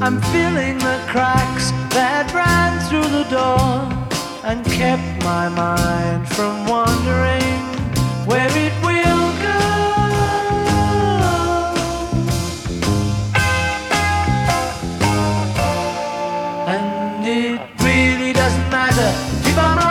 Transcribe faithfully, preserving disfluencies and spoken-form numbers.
I'm feeling the cracks that ran through the door and kept my mind from wandering where it will go. And it really doesn't matter if I'm